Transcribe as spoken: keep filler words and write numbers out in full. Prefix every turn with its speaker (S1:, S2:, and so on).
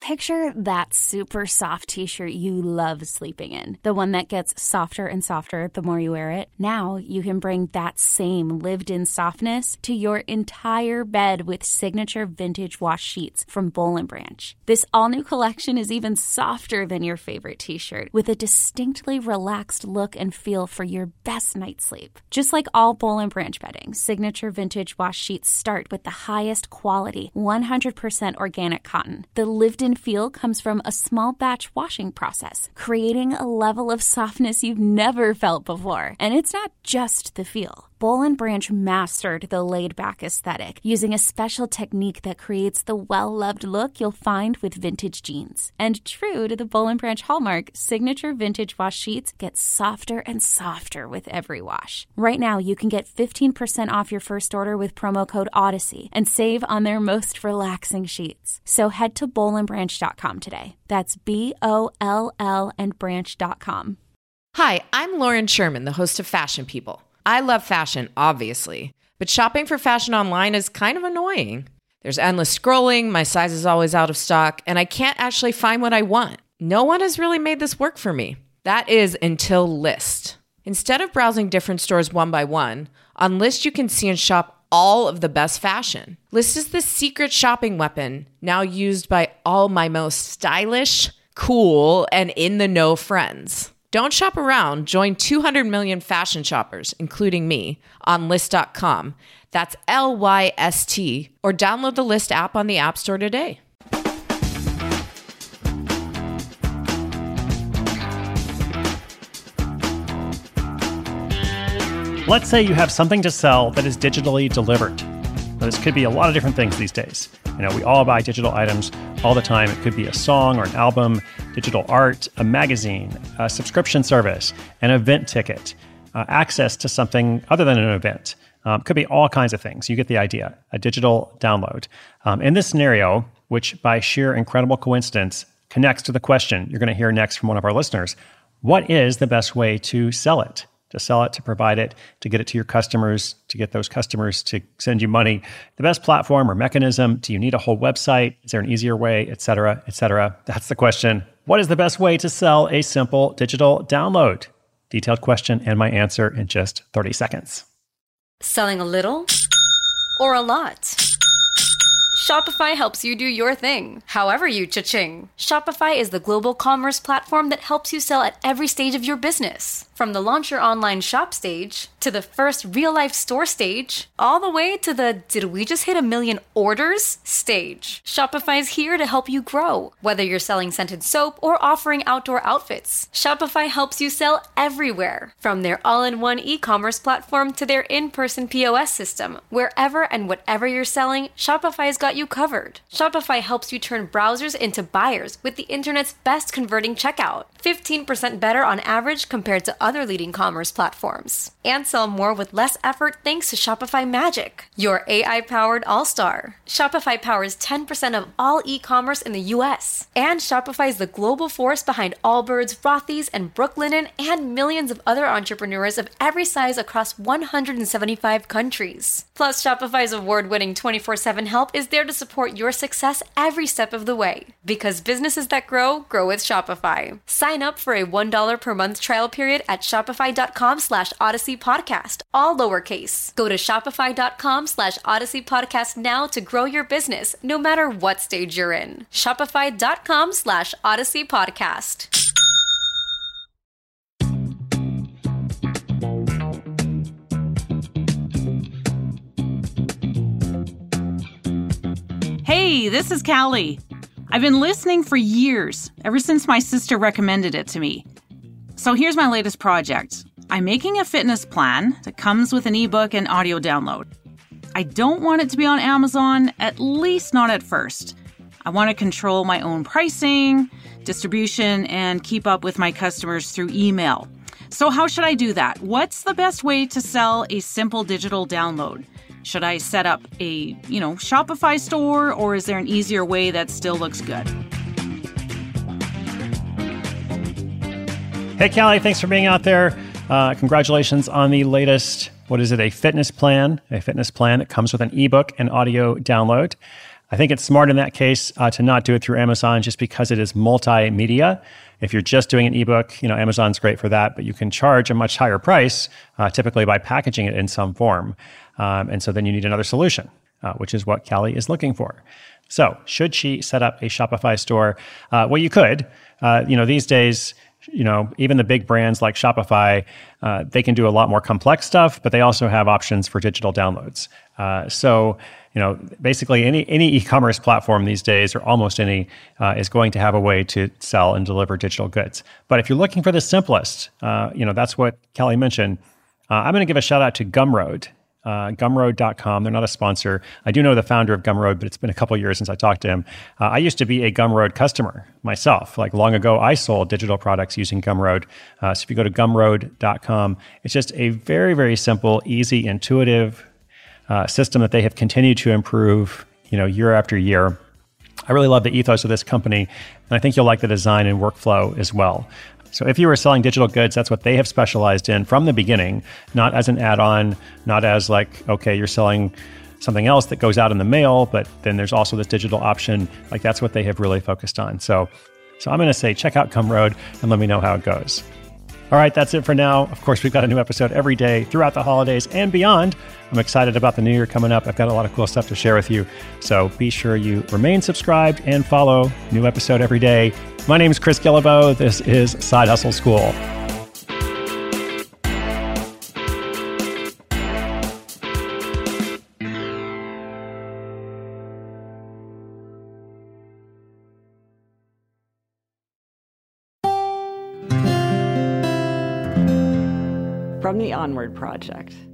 S1: Picture that super soft t-shirt you love sleeping in. The one that gets softer and softer the more you wear it. Now you can bring that same lived-in softness to your entire bed with signature vintage wash sheets from Boll and Branch. This all-new collection is even softer than your favorite t-shirt, with a distinctly relaxed look and feel for your best night's sleep. Just like all Boll and Branch bedding, signature vintage wash sheets start with the highest quality, one hundred percent organic cotton. The lived-in feel comes from a small batch washing process, creating a level of softness you've never felt before. And it's not just the feel. Boll and Branch mastered the laid-back aesthetic using a special technique that creates the well-loved look you'll find with vintage jeans. And true to the Boll and Branch hallmark, signature vintage wash sheets get softer and softer with every wash. Right now, you can get fifteen percent off your first order with promo code Odyssey and save on their most relaxing sheets. So head to boll and branch dot com today. That's B O L L and branch dot com.
S2: Hi, I'm Lauren Sherman, the host of Fashion People. I love fashion, obviously, but shopping for fashion online is kind of annoying. There's endless scrolling, my size is always out of stock, and I can't actually find what I want. No one has really made this work for me. That is until Lyst. Instead of browsing different stores one by one, on Lyst you can see and shop all of the best fashion. Lyst is the secret shopping weapon now used by all my most stylish, cool, and in-the-know friends. Don't shop around. Join two hundred million fashion shoppers, including me, on Lyst dot com. That's L Y S T. Or download the Lyst app on the App Store today.
S3: Let's say you have something to sell that is digitally delivered. Now, this could be a lot of different things these days. You know, we all buy digital items all the time. It could be a song or an album, digital art, a magazine, a subscription service, an event ticket, uh, access to something other than an event. Um, could be all kinds of things. You get the idea, a digital download. Um, in this scenario, which by sheer incredible coincidence connects to the question you're going to hear next from one of our listeners, what is the best way to sell it? To sell it, to provide it, to get it to your customers, to get those customers to send you money. The best platform or mechanism? Do you need a whole website? Is there an easier way, et cetera, et cetera? That's the question. What is the best way to sell a simple digital download? Detailed question and my answer in just thirty seconds.
S4: Selling a little or a lot? Shopify helps you do your thing, however you cha-ching. Shopify is the global commerce platform that helps you sell at every stage of your business. From the launch your online shop stage, to the first real-life store stage, all the way to the did we just hit a million orders stage. Shopify is here to help you grow. Whether you're selling scented soap or offering outdoor outfits, Shopify helps you sell everywhere. From their all-in-one e-commerce platform to their in-person P O S system, wherever and whatever you're selling, Shopify's got you covered. Shopify helps you turn browsers into buyers with the internet's best converting checkout. fifteen percent better on average compared to other leading commerce platforms. And sell more with less effort thanks to Shopify Magic, your A I-powered all-star. Shopify powers ten percent of all e-commerce in the U S. And Shopify is the global force behind Allbirds, Rothy's, and Brooklinen, and millions of other entrepreneurs of every size across one hundred seventy-five countries. Plus, Shopify's award-winning twenty-four seven help is there to support your success every step of the way. Because businesses that grow, grow with Shopify. Sign up for a one dollar per month trial period at shopify.com slash Odyssey Podcast, all lowercase. Go to shopify.com slash Odyssey Podcast now to grow your business, no matter what stage you're in. Shopify.com slash Odyssey Podcast.
S5: Hey, this is Callie. I've been listening for years, ever since my sister recommended it to me. So here's my latest project. I'm making a fitness plan that comes with an ebook and audio download. I don't want it to be on Amazon, at least not at first. I want to control my own pricing, distribution, and keep up with my customers through email. So how should I do that? What's the best way to sell a simple digital download? Should I set up a, you know, Shopify store, or is there an easier way that still looks good?
S3: Hey, Callie, thanks for being out there. Uh, congratulations on the latest, what is it, a fitness plan, a fitness plan that comes with an ebook and audio download. I think it's smart in that case uh, to not do it through Amazon just because it is multimedia. If you're just doing an ebook, you know, Amazon's great for that, but you can charge a much higher price, uh, typically by packaging it in some form. Um, and so then you need another solution, uh, which is what Callie is looking for. So should she set up a Shopify store? Uh, well, you could. Uh, you know, these days, you know, even the big brands like Shopify, uh, they can do a lot more complex stuff, but they also have options for digital downloads. Uh, so, you know, basically any any e-commerce platform these days, or almost any, uh, is going to have a way to sell and deliver digital goods. But if you're looking for the simplest, uh, you know, that's what Callie mentioned. Uh, I'm going to give a shout out to Gumroad. Uh, Gumroad dot com. They're not a sponsor. I do know the founder of Gumroad, but it's been a couple of years since I talked to him. Uh, I used to be a Gumroad customer myself. Like long ago, I sold digital products using Gumroad. Uh, so if you go to Gumroad dot com, it's just a very, very simple, easy, intuitive uh, system that they have continued to improve, you know, year after year. I really love the ethos of this company, and I think you'll like the design and workflow as well. So if you were selling digital goods, that's what they have specialized in from the beginning, not as an add-on, not as like, okay, you're selling something else that goes out in the mail, but then there's also this digital option. Like that's what they have really focused on. So, so I'm going to say, check out Gumroad and let me know how it goes. All right, that's it for now. Of course, we've got a new episode every day throughout the holidays and beyond. I'm excited about the new year coming up. I've got a lot of cool stuff to share with you. So be sure you remain subscribed and follow. New episode every day. My name is Chris Guillebeau. This is Side Hustle School.
S6: From the Onward Project.